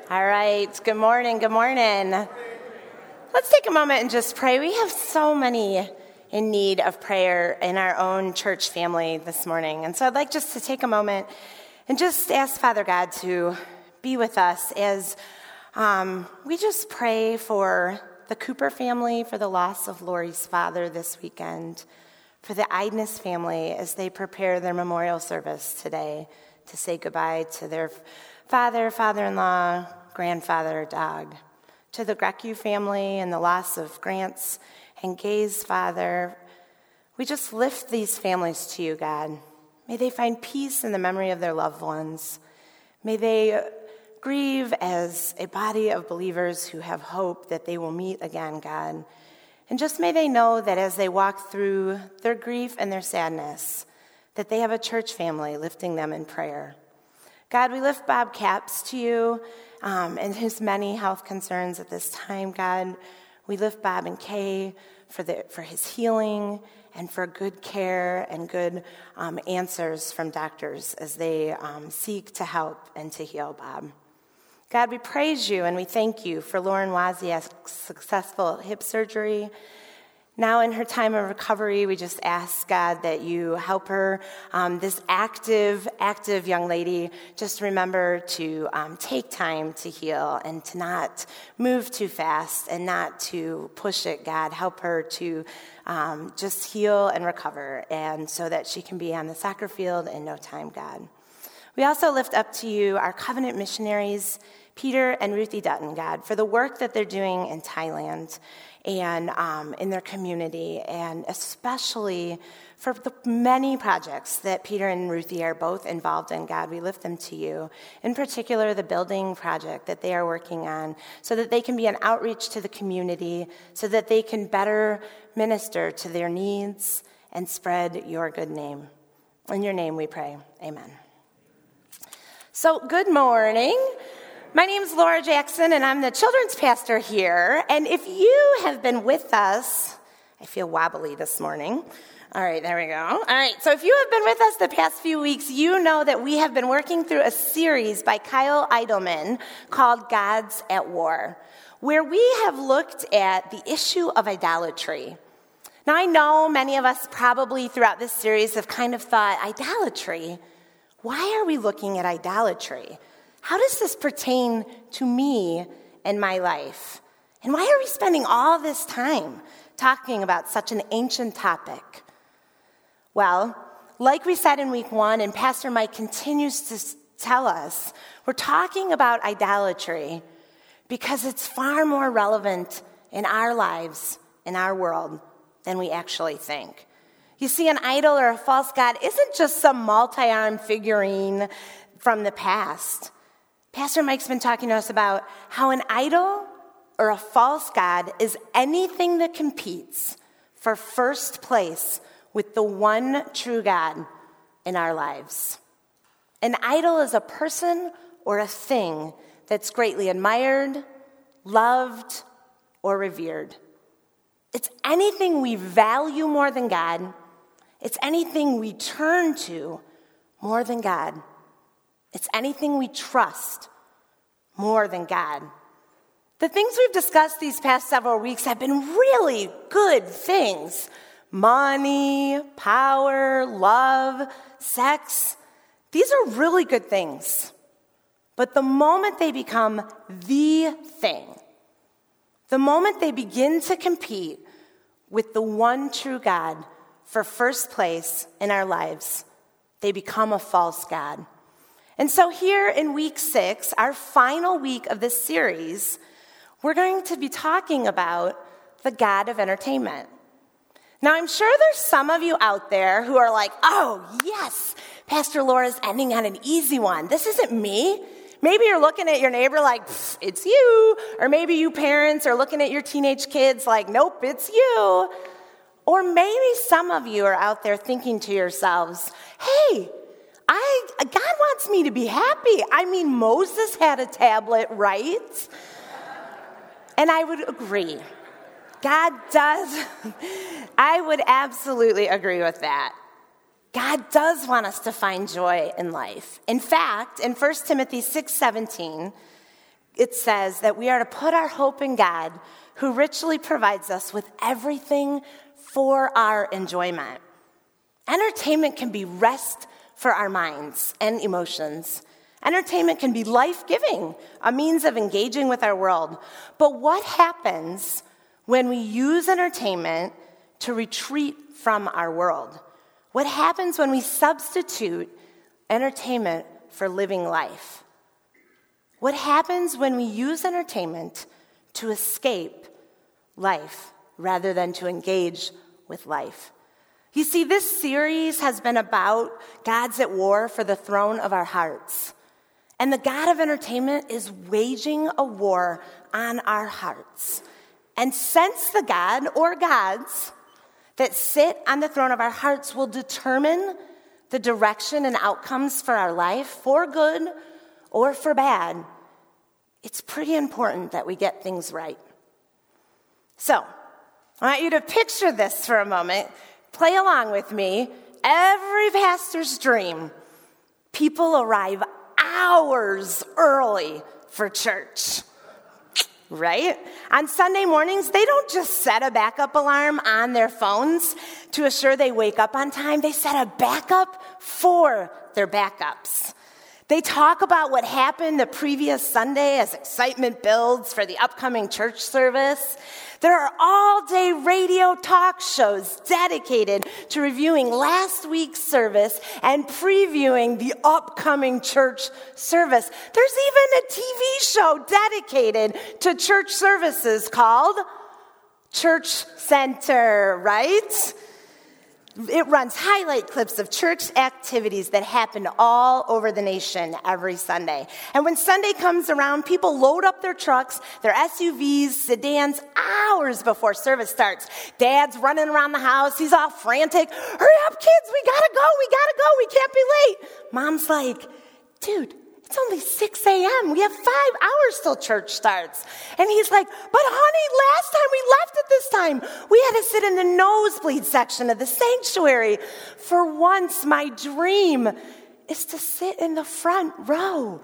All right, good morning, good morning. Let's take a moment and just pray. We have so many in need of prayer in our own church family this morning. And so I'd like just to take a moment and just ask Father God to be with us as we just pray for the Cooper family, for the loss of Lori's father this weekend, for the Idness family as they prepare their memorial service today to say goodbye to their father, father-in-law, grandfather, dog, to the Grecu family and the loss of Grant's and Gay's father. We just lift these families to you, God. May they find peace in the memory of their loved ones. May they grieve as a body of believers who have hope that they will meet again, God. And just may they know that as they walk through their grief and their sadness, that they have a church family lifting them in prayer. God, we lift Bob Capps to you and his many health concerns at this time, God. We lift Bob and Kay for his healing and for good care and good answers from doctors as they seek to help and to heal Bob. God, we praise you and we thank you for Lauren Wozniak's successful hip surgery. Now in her time of recovery, we just ask, God, that you help her, this active young lady, just remember to take time to heal and to not move too fast and not to push it, God. Help her to just heal and recover, and so that she can be on the soccer field in no time, God. We also lift up to you our covenant missionaries, Peter and Ruthie Dutton, God, for the work that they're doing in Thailand and in their community, and especially for the many projects that Peter and Ruthie are both involved in, God. We lift them to you. In particular, the building project that they are working on, so that they can be an outreach to the community, so that they can better minister to their needs and spread your good name. In your name we pray, amen. So, good morning. My name is Laura Jackson, and I'm the children's pastor here. And if you have been with us, I feel wobbly this morning. All right, there we go. All right, so if you have been with us the past few weeks, you know that we have been working through a series by Kyle Idleman called Gods at War, where we have looked at the issue of idolatry. Now, I know many of us probably throughout this series have kind of thought, idolatry? Why are we looking at idolatry? How does this pertain to me and my life? And why are we spending all this time talking about such an ancient topic? Well, like we said in week 1, and Pastor Mike continues to tell us, we're talking about idolatry because it's far more relevant in our lives, in our world, than we actually think. You see, an idol or a false god isn't just some multi-armed figurine from the past. Pastor Mike's been talking to us about how an idol or a false god is anything that competes for first place with the one true God in our lives. An idol is a person or a thing that's greatly admired, loved, or revered. It's anything we value more than God. It's anything we turn to more than God. It's anything we trust more than God. The things we've discussed these past several weeks have been really good things. Money, power, love, sex. These are really good things. But the moment they become the thing, the moment they begin to compete with the one true God for first place in our lives, they become a false god. And so here in week 6, our final week of this series, we're going to be talking about the God of entertainment. Now, I'm sure there's some of you out there who are like, oh, yes, Pastor Laura's ending on an easy one. This isn't me. Maybe you're looking at your neighbor like, it's you. Or maybe you parents are looking at your teenage kids like, nope, it's you. Or maybe some of you are out there thinking to yourselves, hey, God wants me to be happy. I mean, Moses had a tablet, right? And I would agree. God does. I would absolutely agree with that. God does want us to find joy in life. In fact, in 1 Timothy 6:17, it says that we are to put our hope in God, who richly provides us with everything for our enjoyment. Entertainment can be rest for our minds and emotions. Entertainment can be life-giving, a means of engaging with our world. But what happens when we use entertainment to retreat from our world? What happens when we substitute entertainment for living life? What happens when we use entertainment to escape life rather than to engage with life? You see, this series has been about God's at war for the throne of our hearts. And the God of entertainment is waging a war on our hearts. And since the God or gods that sit on the throne of our hearts will determine the direction and outcomes for our life, for good or for bad, it's pretty important that we get things right. So, I want you to picture this for a moment. Play along with me. Every pastor's dream, people arrive hours early for church, right? On Sunday mornings, they don't just set a backup alarm on their phones to assure they wake up on time. They set a backup for their backups. They talk about what happened the previous Sunday as excitement builds for the upcoming church service. There are all-day radio talk shows dedicated to reviewing last week's service and previewing the upcoming church service. There's even a TV show dedicated to church services called Church Center, right? It runs highlight clips of church activities that happen all over the nation every Sunday. And when Sunday comes around, people load up their trucks, their SUVs, sedans, hours before service starts. Dad's running around the house. He's all frantic. Hurry up, kids. We gotta go. We can't be late. Mom's like, dude, it's only 6 a.m. We have 5 hours till church starts. And he's like, but honey, last time we left at this time, we had to sit in the nosebleed section of the sanctuary. For once, my dream is to sit in the front row.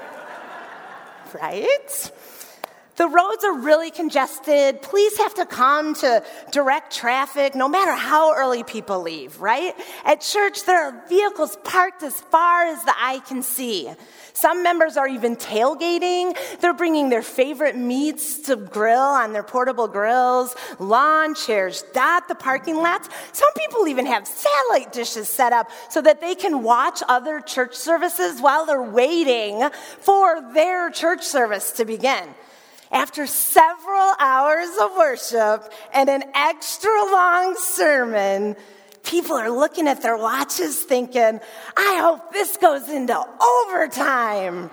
Right? The roads are really congested. Police have to come to direct traffic no matter how early people leave, right? At church, there are vehicles parked as far as the eye can see. Some members are even tailgating. They're bringing their favorite meats to grill on their portable grills. Lawn chairs dot the parking lots. Some people even have satellite dishes set up so that they can watch other church services while they're waiting for their church service to begin. After several hours of worship and an extra long sermon, people are looking at their watches thinking, I hope this goes into overtime.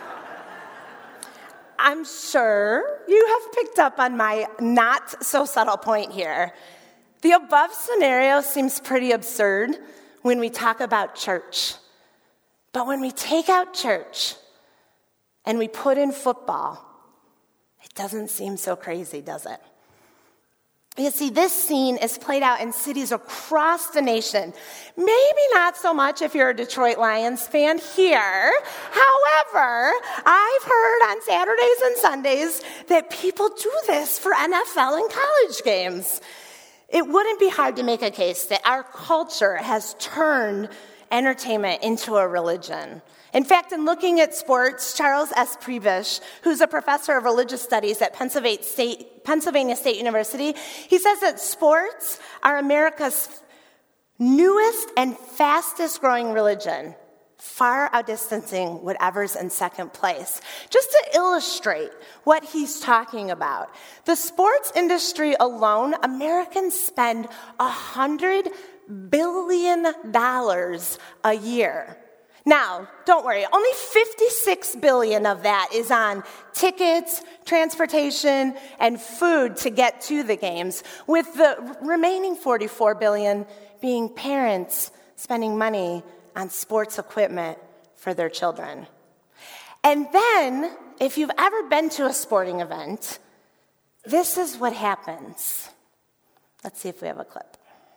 I'm sure you have picked up on my not so subtle point here. The above scenario seems pretty absurd when we talk about church. But when we take out church and we put in football, it doesn't seem so crazy, does it? You see, this scene is played out in cities across the nation. Maybe not so much if you're a Detroit Lions fan here. However, I've heard on Saturdays and Sundays that people do this for NFL and college games. It wouldn't be hard to make a case that our culture has turned entertainment into a religion. In fact, in looking at sports, Charles S. Prebish, who's a professor of religious studies at Pennsylvania State University, he says that sports are America's newest and fastest growing religion, far outdistancing whatever's in second place. Just to illustrate what he's talking about, the sports industry alone, Americans spend $100 billion a year. Now, don't worry, only $56 billion of that is on tickets, transportation, and food to get to the games, with the remaining $44 billion being parents spending money on sports equipment for their children. And then, if you've ever been to a sporting event, this is what happens. Let's see if we have a clip.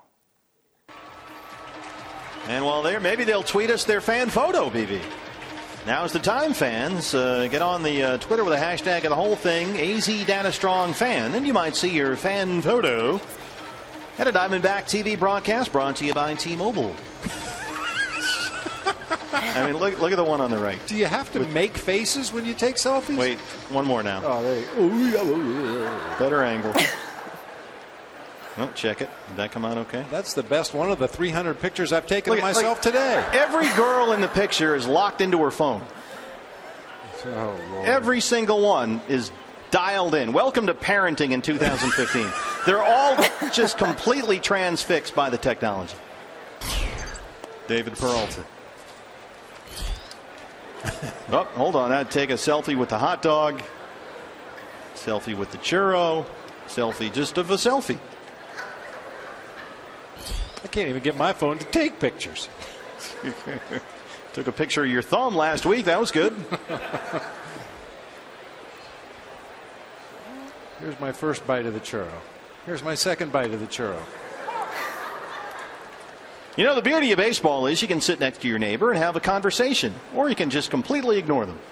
And while there, maybe they'll tweet us their fan photo, BB. Now's the time, fans. Get on the Twitter with a hashtag of the whole thing, AZDataStrongFan. Then you might see your fan photo at a Diamondback TV broadcast brought to you by T-Mobile. I mean, look at the one on the right. Do you have to make faces when you take selfies? Wait, one more now. Oh, there you go. Better angle. Oh, check it. Did that come out okay? That's the best one of the 300 pictures I've taken of myself today. Every girl in the picture is locked into her phone. Oh, Lord. Every single one is dialed in. Welcome to parenting in 2015. They're all just completely transfixed by the technology. David Peralta. Oh, hold on. I'd take a selfie with the hot dog. Selfie with the churro. Selfie just of a selfie. I can't even get my phone to take pictures. Took a picture of your thumb last week. That was good. Here's my first bite of the churro. Here's my second bite of the churro. You know, the beauty of baseball is you can sit next to your neighbor and have a conversation, or you can just completely ignore them.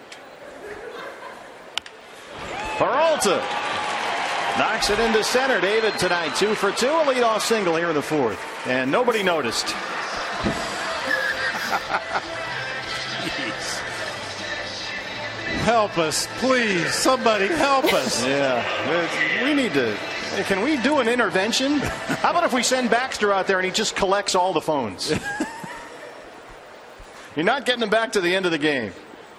Peralta knocks it into center. David tonight 2 for 2, a leadoff single here in the fourth, and nobody noticed. Help us, please. Somebody help us. Yeah, we need to. Can we do an intervention? How about if we send Baxter out there and he just collects all the phones? You're not getting them back to the end of the game.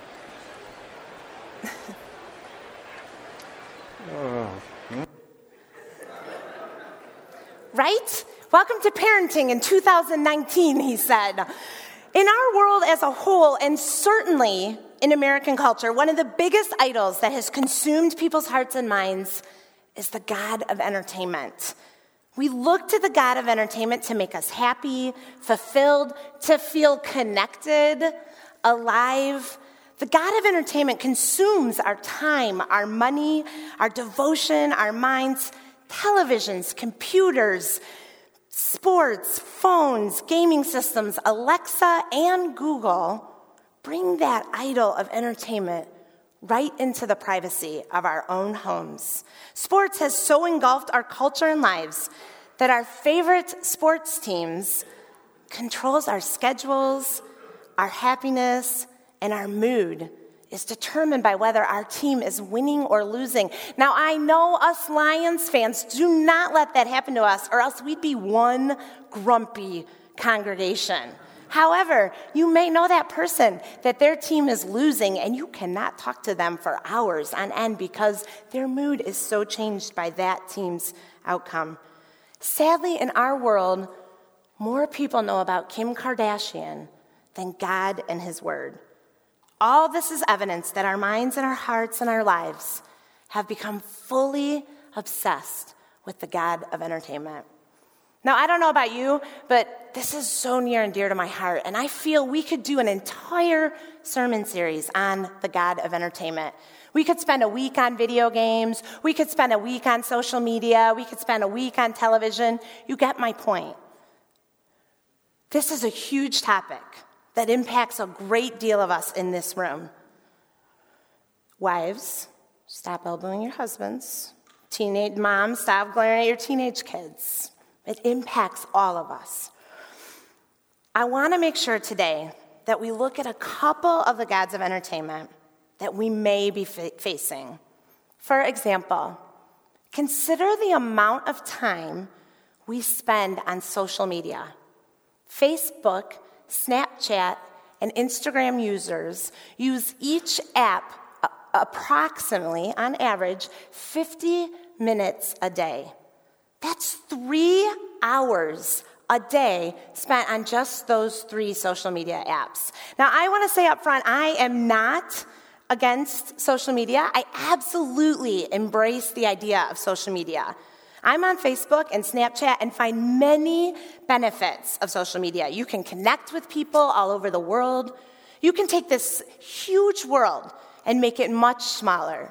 Right? Welcome to parenting in 2019, he said. In our world as a whole, and certainly in American culture, one of the biggest idols that has consumed people's hearts and minds is the God of entertainment. We look to the God of entertainment to make us happy, fulfilled, to feel connected, alive. The God of entertainment consumes our time, our money, our devotion, our minds, televisions, computers, sports, phones, gaming systems, Alexa, and Google. Bring that idol of entertainment right into the privacy of our own homes. Sports has so engulfed our culture and lives that our favorite sports teams controls our schedules, our happiness, and our mood is determined by whether our team is winning or losing. Now, I know us Lions fans do not let that happen to us, or else we'd be one grumpy congregation. However, you may know that person that their team is losing and you cannot talk to them for hours on end because their mood is so changed by that team's outcome. Sadly, in our world, more people know about Kim Kardashian than God and His Word. All this is evidence that our minds and our hearts and our lives have become fully obsessed with the God of entertainment. Now, I don't know about you, but this is so near and dear to my heart, and I feel we could do an entire sermon series on the God of entertainment. We could spend a week on video games. We could spend a week on social media. We could spend a week on television. You get my point. This is a huge topic that impacts a great deal of us in this room. Wives, stop elbowing your husbands. Teenage moms, stop glaring at your teenage kids. It impacts all of us. I want to make sure today that we look at a couple of the gods of entertainment that we may be facing. For example, consider the amount of time we spend on social media. Facebook, Snapchat, and Instagram users use each app approximately, on average, 50 minutes a day. That's 3 hours a day spent on just those 3 social media apps. Now, I want to say up front, I am not against social media. I absolutely embrace the idea of social media. I'm on Facebook and Snapchat and find many benefits of social media. You can connect with people all over the world. You can take this huge world and make it much smaller.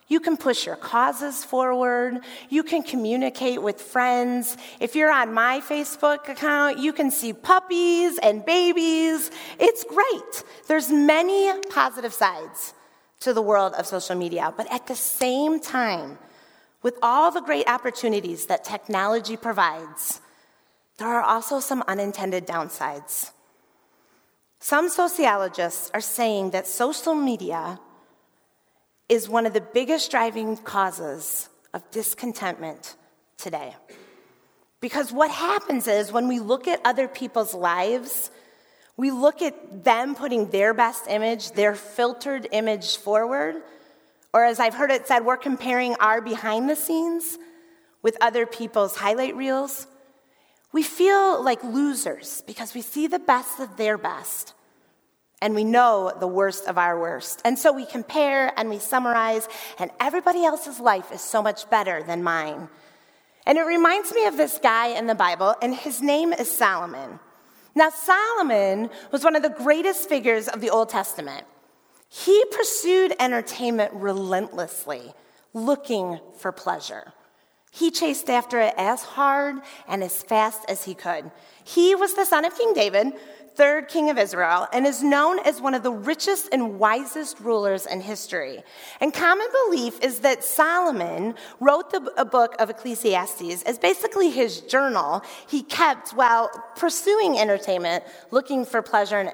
You can push your causes forward. You can communicate with friends. If you're on my Facebook account, you can see puppies and babies. It's great. There's many positive sides to the world of social media. But at the same time, with all the great opportunities that technology provides, there are also some unintended downsides. Some sociologists are saying that social media is one of the biggest driving causes of discontentment today. Because what happens is when we look at other people's lives, we look at them putting their best image, their filtered image forward, or as I've heard it said, we're comparing our behind the scenes with other people's highlight reels. We feel like losers because we see the best of their best. And we know the worst of our worst. And so we compare and we summarize, and everybody else's life is so much better than mine. And it reminds me of this guy in the Bible, and his name is Solomon. Now, Solomon was one of the greatest figures of the Old Testament. He pursued entertainment relentlessly, looking for pleasure. He chased after it as hard and as fast as he could. He was the son of King David, third king of Israel, and is known as one of the richest and wisest rulers in history. And common belief is that Solomon wrote a book of Ecclesiastes as basically his journal he kept while pursuing entertainment, looking for pleasure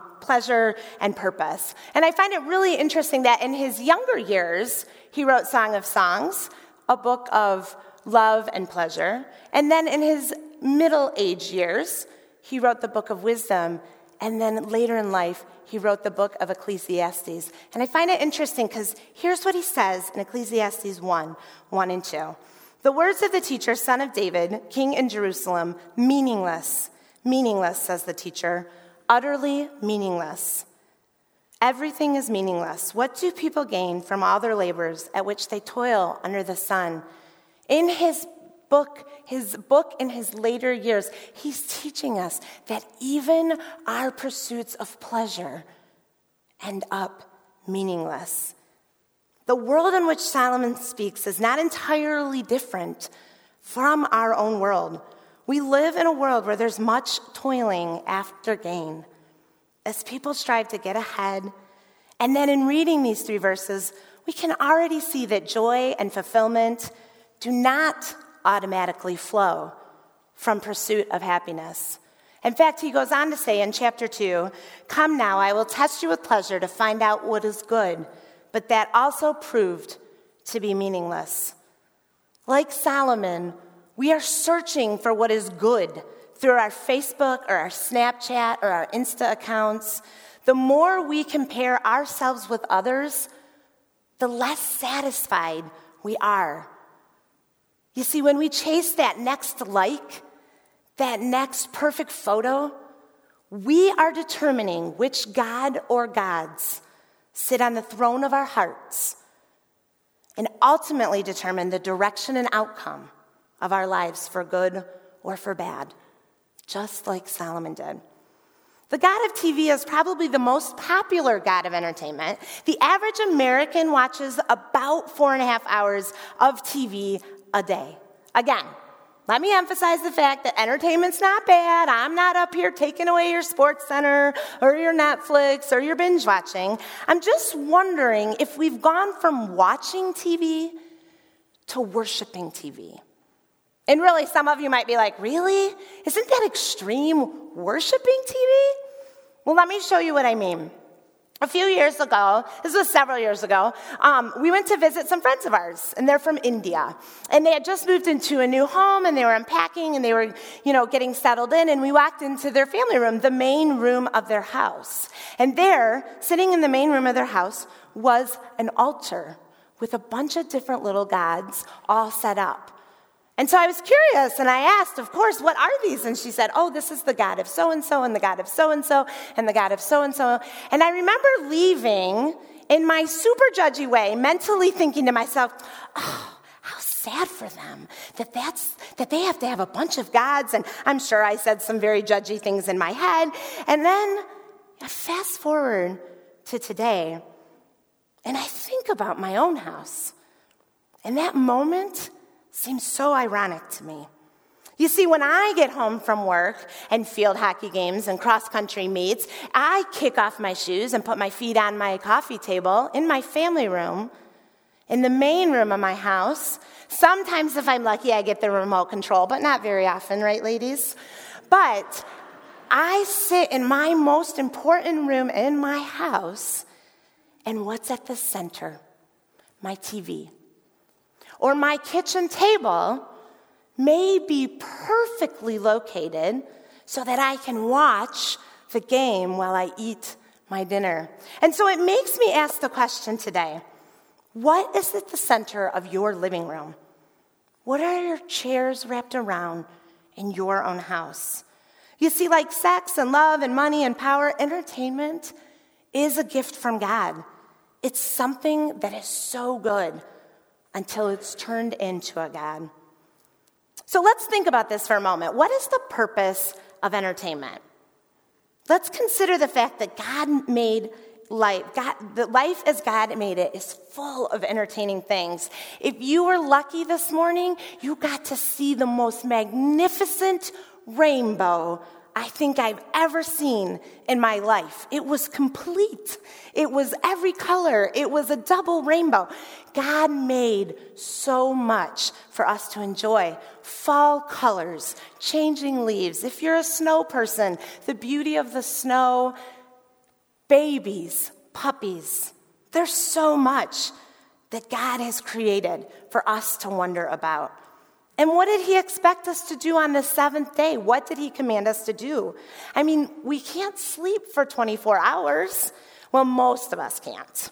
and purpose. And I find it really interesting that in his younger years, he wrote Song of Songs, a book of love and pleasure. And then in his middle-aged years, he wrote the book of wisdom, and then later in life, he wrote the book of Ecclesiastes. And I find it interesting because here's what he says in Ecclesiastes 1 and 2. The words of the teacher, son of David, king in Jerusalem, meaningless. Meaningless, says the teacher, utterly meaningless. Everything is meaningless. What do people gain from all their labors at which they toil under the sun? In his book in his later years, he's teaching us that even our pursuits of pleasure end up meaningless. The world in which Solomon speaks is not entirely different from our own world. We live in a world where there's much toiling after gain, as people strive to get ahead. And then in reading these 3 verses, we can already see that joy and fulfillment do not automatically flow from pursuit of happiness. In fact, he goes on to say in chapter 2, "Come now, I will test you with pleasure to find out what is good," but that also proved to be meaningless. Like Solomon, we are searching for what is good through our Facebook or our Snapchat or our Insta accounts. The more we compare ourselves with others, the less satisfied we are. You see, when we chase that next like, that next perfect photo, we are determining which God or gods sit on the throne of our hearts and ultimately determine the direction and outcome of our lives for good or for bad, just like Solomon did. The God of TV is probably the most popular God of entertainment. The average American watches about 4.5 hours of TV a day. Again, let me emphasize the fact that entertainment's not bad. I'm not up here taking away your SportsCenter or your Netflix or your binge watching. I'm just wondering if we've gone from watching TV to worshiping TV. And really, some of you might be like, really? Isn't that extreme, worshiping TV? Well, let me show you what I mean. A few years ago, this was several years ago, we went to visit some friends of ours, and they're from India. And they had just moved into a new home, and they were unpacking, and they were, getting settled in, and we walked into their family room, the main room of their house. And there, sitting in the main room of their house, was an altar with a bunch of different little gods all set up. And so I was curious, and I asked, of course, what are these? And she said, oh, this is the God of so-and-so, and the God of so-and-so, and the God of so-and-so. And I remember leaving in my super judgy way, mentally thinking to myself, oh, how sad for them that they have to have a bunch of gods. And I'm sure I said some very judgy things in my head. And then fast forward to today, and I think about my own house. And that moment seems so ironic to me. You see, when I get home from work and field hockey games and cross-country meets, I kick off my shoes and put my feet on my coffee table in my family room, in the main room of my house. Sometimes, if I'm lucky, I get the remote control, but not very often, right, ladies? But I sit in my most important room in my house, and what's at the center? My TV. Or my kitchen table may be perfectly located so that I can watch the game while I eat my dinner. And so it makes me ask the question today, what is at the center of your living room? What are your chairs wrapped around in your own house? You see, like sex and love and money and power, entertainment is a gift from God. It's something that is so good until it's turned into a god. So let's think about this for a moment. What is the purpose of entertainment? Let's consider the fact that God made life. The life as God made it is full of entertaining things. If you were lucky this morning, you got to see the most magnificent rainbow I think I've ever seen in my life. It was complete. It was every color. It was a double rainbow. God made so much for us to enjoy. Fall colors, changing leaves. If you're a snow person, the beauty of the snow, babies, puppies. There's so much that God has created for us to wonder about. And what did he expect us to do on the seventh day? What did he command us to do? I mean, we can't sleep for 24 hours. Well, most of us can't.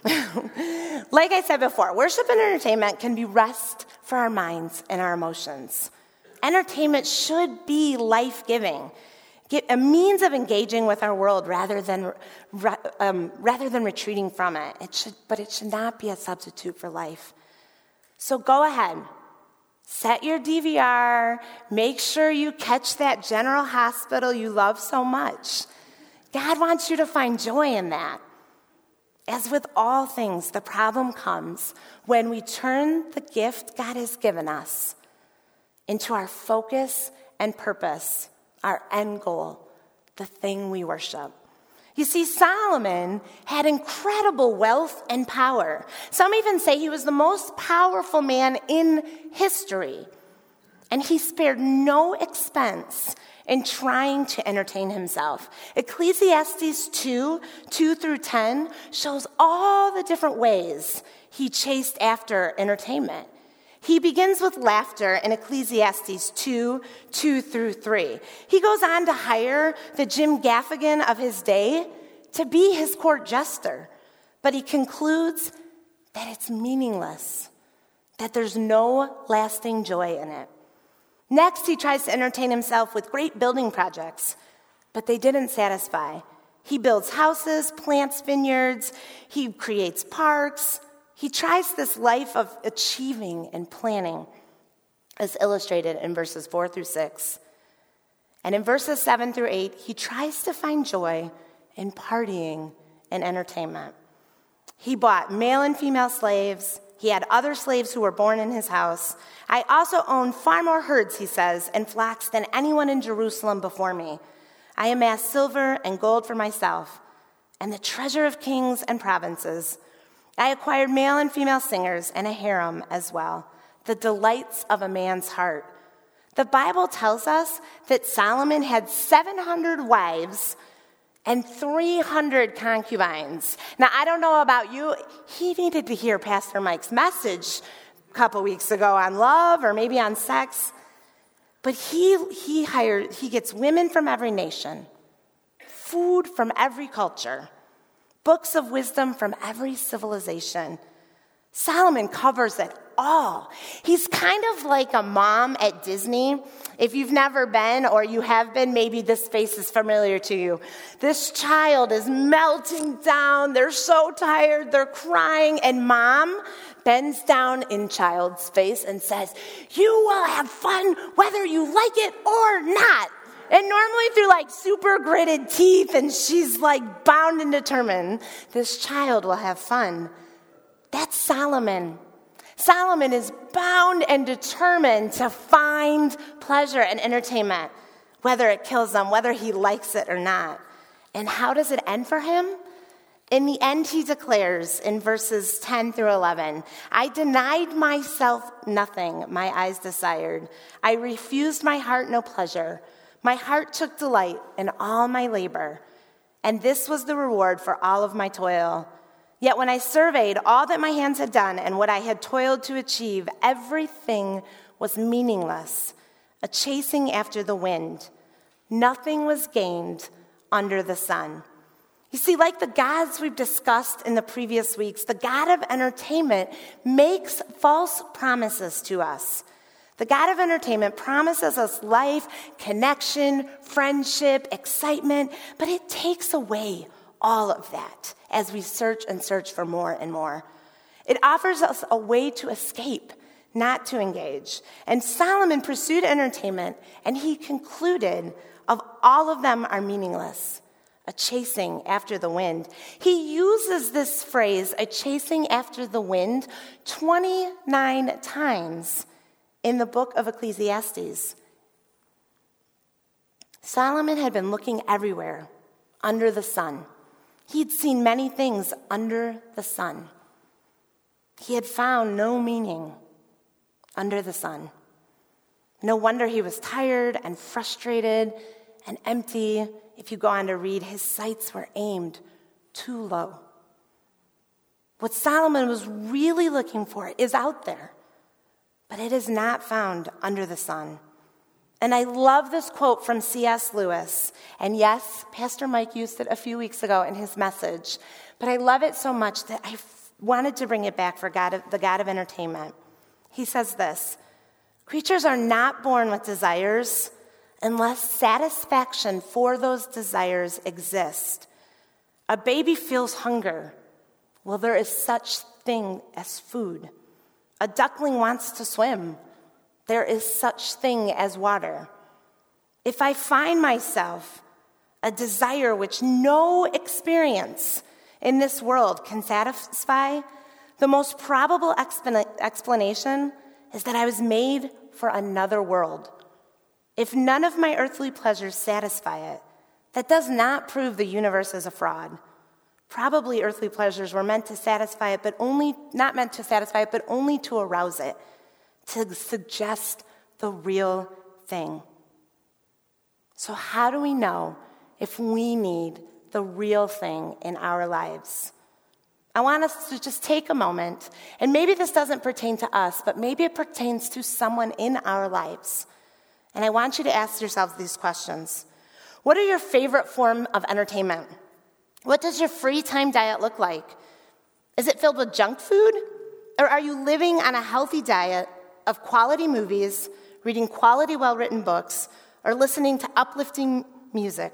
Like I said before, worship and entertainment can be rest for our minds and our emotions. Entertainment should be life-giving, a means of engaging with our world rather than retreating from it. But it should not be a substitute for life. So go ahead. Set your DVR. Make sure you catch that General Hospital you love so much. God wants you to find joy in that. As with all things, the problem comes when we turn the gift God has given us into our focus and purpose, our end goal, the thing we worship. You see, Solomon had incredible wealth and power. Some even say he was the most powerful man in history. And he spared no expense in trying to entertain himself. Ecclesiastes 2:2-10 shows all the different ways he chased after entertainment. He begins with laughter in Ecclesiastes 2:2-3. He goes on to hire the Jim Gaffigan of his day to be his court jester. But he concludes that it's meaningless, that there's no lasting joy in it. Next, he tries to entertain himself with great building projects, but they didn't satisfy. He builds houses, plants vineyards, he creates parks. He tries this life of achieving and planning, as illustrated in verses 4-6. And in verses 7-8, he tries to find joy in partying and entertainment. He bought male and female slaves. He had other slaves who were born in his house. I also own far more herds, he says, and flocks than anyone in Jerusalem before me. I amassed silver and gold for myself, and the treasure of kings and provinces. I acquired male and female singers and a harem as well, the delights of a man's heart. The Bible tells us that Solomon had 700 wives and 300 concubines. Now, I don't know about you. He needed to hear Pastor Mike's message a couple weeks ago on love or maybe on sex. But he gets women from every nation, food from every culture, books of wisdom from every civilization. Solomon covers it all. He's kind of like a mom at Disney. If you've never been or you have been, maybe this face is familiar to you. This child is melting down. They're so tired. They're crying. And mom bends down in child's face and says, "You will have fun whether you like it or not." And normally through like super gritted teeth, and she's like bound and determined, this child will have fun. That's Solomon. Solomon is bound and determined to find pleasure and entertainment, whether it kills him, whether he likes it or not. And how does it end for him? In the end, he declares in verses 10 through 11, I denied myself nothing my eyes desired. I refused my heart no pleasure. My heart took delight in all my labor, and this was the reward for all of my toil. Yet when I surveyed all that my hands had done and what I had toiled to achieve, everything was meaningless, a chasing after the wind. Nothing was gained under the sun. You see, like the gods we've discussed in the previous weeks, the God of entertainment makes false promises to us. The God of entertainment promises us life, connection, friendship, excitement, but it takes away all of that as we search and search for more and more. It offers us a way to escape, not to engage. And Solomon pursued entertainment, and he concluded of all of them are meaningless, a chasing after the wind. He uses this phrase, a chasing after the wind, 29 times in the book of Ecclesiastes. Solomon had been looking everywhere under the sun. He'd seen many things under the sun. He had found no meaning under the sun. No wonder he was tired and frustrated and empty. If you go on to read, his sights were aimed too low. What Solomon was really looking for is out there, but it is not found under the sun. And I love this quote from C.S. Lewis. And yes, Pastor Mike used it a few weeks ago in his message, but I love it so much that I wanted to bring it back for the God of entertainment. He says this, creatures are not born with desires unless satisfaction for those desires exist. A baby feels hunger. Well, there is such thing as food. A duckling wants to swim. There is such thing as water. If I find myself a desire which no experience in this world can satisfy, the most probable explanation is that I was made for another world. If none of my earthly pleasures satisfy it, that does not prove the universe is a fraud. Probably earthly pleasures were meant to satisfy it, but not meant to satisfy it, but only to arouse it, to suggest the real thing. So how do we know if we need the real thing in our lives? I want us to just take a moment, and maybe this doesn't pertain to us, but maybe it pertains to someone in our lives. And I want you to ask yourselves these questions. What are your favorite form of entertainment? What does your free time diet look like? Is it filled with junk food? Or are you living on a healthy diet of quality movies, reading quality, well-written books, or listening to uplifting music?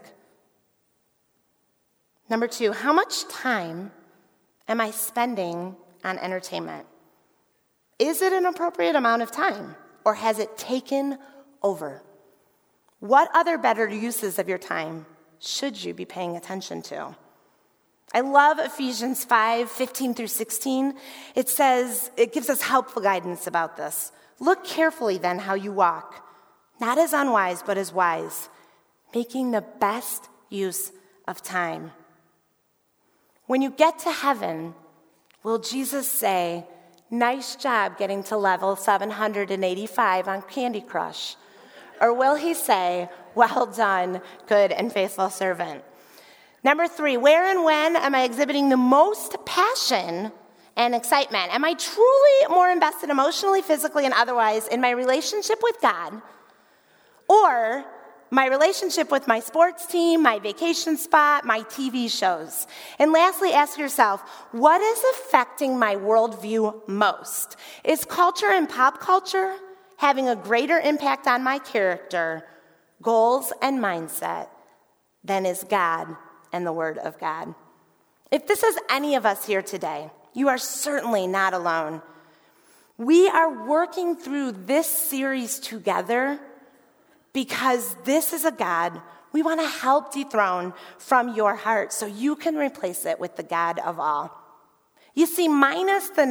Number 2, how much time am I spending on entertainment? Is it an appropriate amount of time, or has it taken over? What other better uses of your time should you be paying attention to? I love Ephesians 5:15 through 16. It gives us helpful guidance about this. Look carefully then how you walk, not as unwise, but as wise, making the best use of time. When you get to heaven, will Jesus say, nice job getting to level 785 on Candy Crush? Or will he say, well done, good and faithful servant? Number 3, where and when am I exhibiting the most passion and excitement? Am I truly more invested emotionally, physically, and otherwise in my relationship with God, or my relationship with my sports team, my vacation spot, my TV shows? And lastly, ask yourself, what is affecting my worldview most? Is culture and pop culture having a greater impact on my character, goals, and mindset than is God and the Word of God? If this is any of us here today, you are certainly not alone. We are working through this series together because this is a God we want to help dethrone from your heart so you can replace it with the God of all. You see, minus the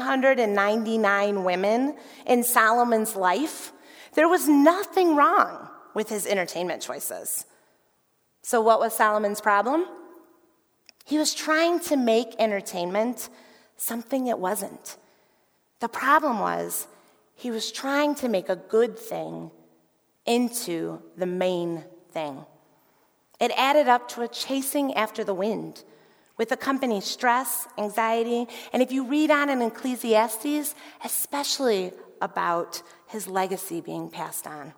999 women in Solomon's life, there was nothing wrong with his entertainment choices. So what was Solomon's problem? He was trying to make entertainment something it wasn't. The problem was he was trying to make a good thing into the main thing. It added up to a chasing after the wind, with accompanying stress, anxiety, and if you read on in Ecclesiastes, especially about his legacy being passed on.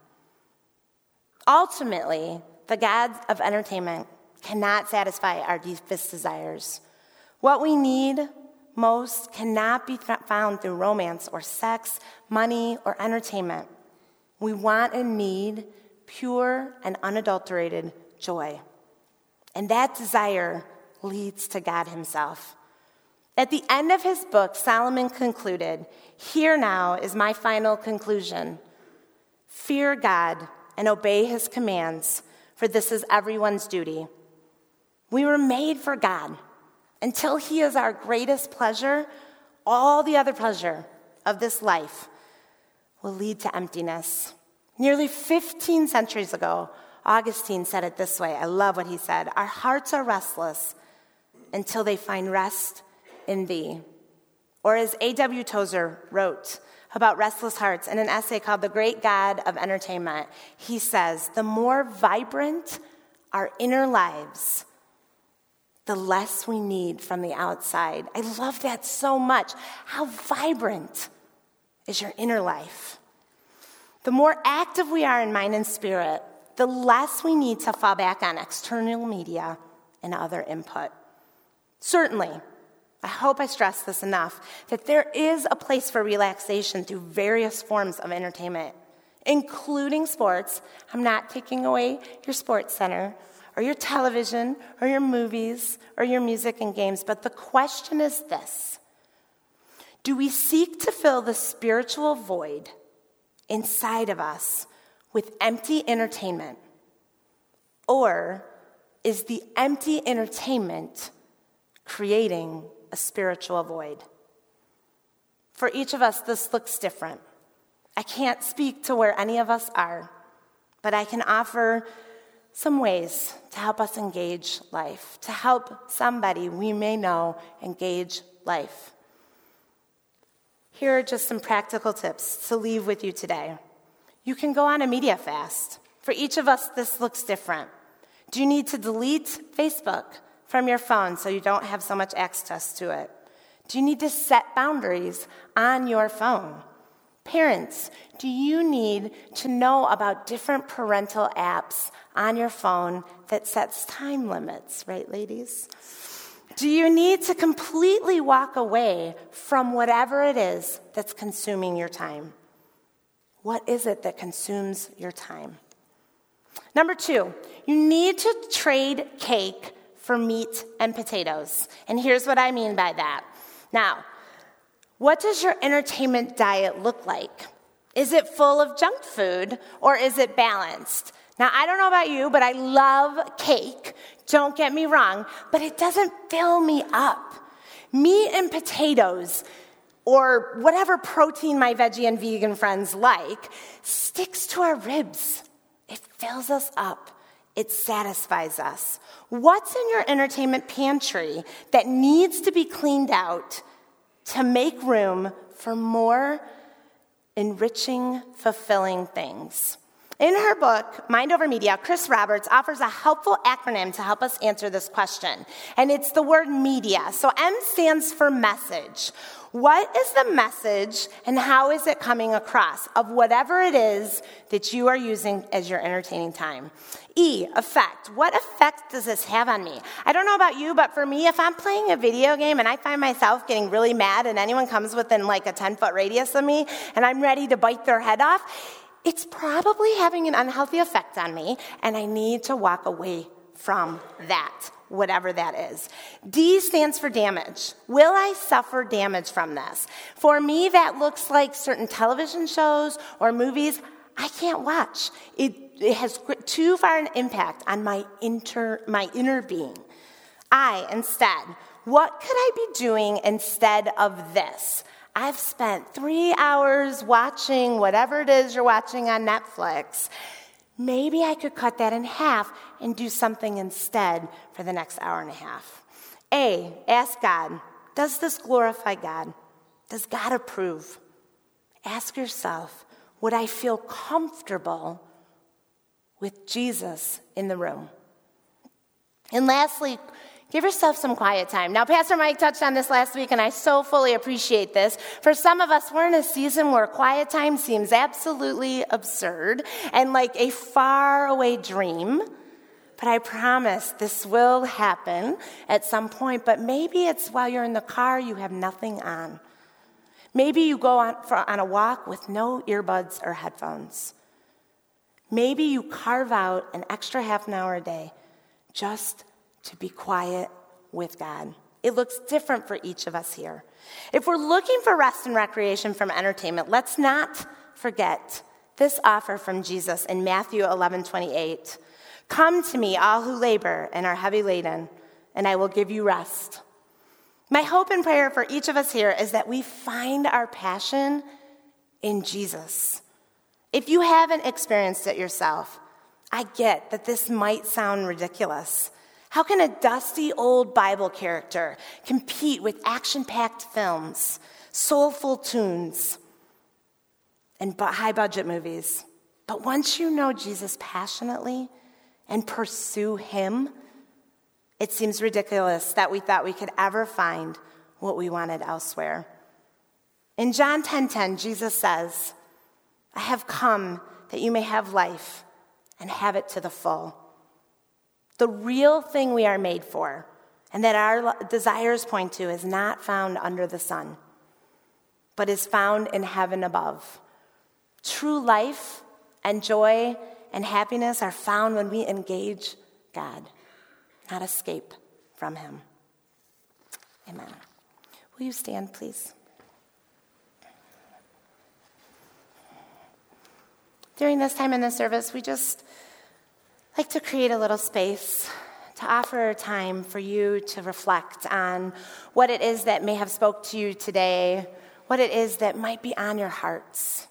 Ultimately, the God of entertainment cannot satisfy our deepest desires. What we need most cannot be found through romance or sex, money, or entertainment. We want and need pure and unadulterated joy. And that desire leads to God himself. At the end of his book, Solomon concluded, "Here now is my final conclusion. Fear God and obey his commands, for this is everyone's duty." We were made for God. Until he is our greatest pleasure, all the other pleasure of this life will lead to emptiness. Nearly 15 centuries ago, Augustine said it this way. I love what he said. "Our hearts are restless until they find rest in thee." Or as A.W. Tozer wrote about restless hearts in an essay called "The Great God of Entertainment," he says, "The more vibrant our inner lives, the less we need from the outside." I love that so much. How vibrant is your inner life? The more active we are in mind and spirit, the less we need to fall back on external media and other input. Certainly, I hope I stress this enough, that there is a place for relaxation through various forms of entertainment, including sports. I'm not taking away your sports center or your television or your movies or your music and games, but the question is this: do we seek to fill the spiritual void inside of us with empty entertainment? Or is the empty entertainment creating a spiritual void? For each of us, this looks different. I can't speak to where any of us are, but I can offer some ways to help us engage life, to help somebody we may know engage life. Here are just some practical tips to leave with you today. You can go on a media fast. For each of us, this looks different. Do you need to delete Facebook from your phone so you don't have so much access to it? Do you need to set boundaries on your phone? Parents, do you need to know about different parental apps on your phone that sets time limits, right, ladies? Do you need to completely walk away from whatever it is that's consuming your time? What is it that consumes your time? Number 2, you need to trade cake for meat and potatoes. And here's what I mean by that. Now, what does your entertainment diet look like? Is it full of junk food or is it balanced? Now, I don't know about you, but I love cake. Don't get me wrong, but it doesn't fill me up. Meat and potatoes, or whatever protein my veggie and vegan friends like, sticks to our ribs. It fills us up. It satisfies us. What's in your entertainment pantry that needs to be cleaned out to make room for more enriching, fulfilling things? In her book, Mind Over Media, Chris Roberts offers a helpful acronym to help us answer this question. And it's the word media. So M stands for message. What is the message and how is it coming across of whatever it is that you are using as your entertaining time? E, effect. What effect does this have on me? I don't know about you, but for me, if I'm playing a video game and I find myself getting really mad and anyone comes within like a 10-foot radius of me and I'm ready to bite their head off, it's probably having an unhealthy effect on me, and I need to walk away from that, whatever that is. D stands for damage. Will I suffer damage from this? For me, that looks like certain television shows or movies I can't watch. It has too far an impact on my inner being. I, instead, what could I be doing instead of this? I've spent 3 hours watching whatever it is you're watching on Netflix. Maybe I could cut that in half and do something instead for the next hour and a half. A, ask God, does this glorify God? Does God approve? Ask yourself, would I feel comfortable with Jesus in the room? And lastly, give yourself some quiet time. Now, Pastor Mike touched on this last week, and I so fully appreciate this. For some of us, we're in a season where quiet time seems absolutely absurd and like a faraway dream. But I promise this will happen at some point. But maybe it's while you're in the car, you have nothing on. Maybe you go on a walk with no earbuds or headphones. Maybe you carve out an extra half an hour a day just to be quiet with God. It looks different for each of us here. If we're looking for rest and recreation from entertainment, let's not forget this offer from Jesus in Matthew 11:28. Come to me, all who labor and are heavy laden, and I will give you rest. My hope and prayer for each of us here is that we find our passion in Jesus. If you haven't experienced it yourself, I get that this might sound ridiculous. How can a dusty old Bible character compete with action-packed films, soulful tunes, and high-budget movies? But once you know Jesus passionately and pursue him, it seems ridiculous that we thought we could ever find what we wanted elsewhere. In John 10:10, Jesus says, I have come that you may have life and have it to the full. The real thing we are made for and that our desires point to is not found under the sun, but is found in heaven above. True life and joy and happiness are found when we engage God, not escape from him. Amen. Will you stand, please? During this time in the service, we just like to create a little space to offer time for you to reflect on what it is that may have spoke to you today, what it is that might be on your hearts.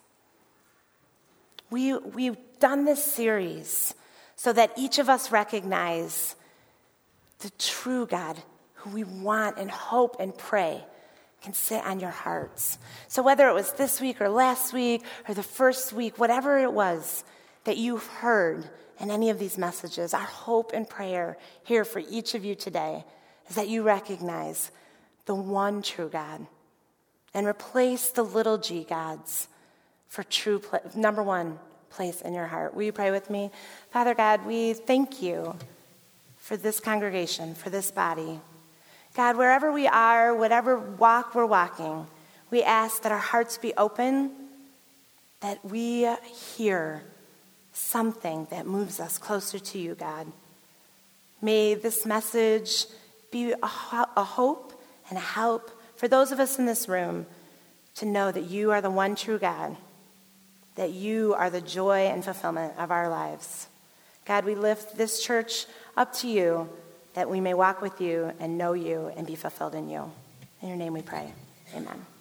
We've done this series so that each of us recognize the true God who we want and hope and pray can sit on your hearts. So whether it was this week or last week or the first week, whatever it was that you've heard in any of these messages, our hope and prayer here for each of you today is that you recognize the one true God and replace the little g gods for true number one place in your heart. Will you pray with me? Father God, we thank you for this congregation, for this body. God, wherever we are, whatever walk we're walking, we ask that our hearts be open, that we hear something that moves us closer to you, God. May this message be a hope and a help for those of us in this room to know that you are the one true God, that you are the joy and fulfillment of our lives. God, we lift this church up to you, that we may walk with you and know you and be fulfilled in you. In your name we pray. Amen.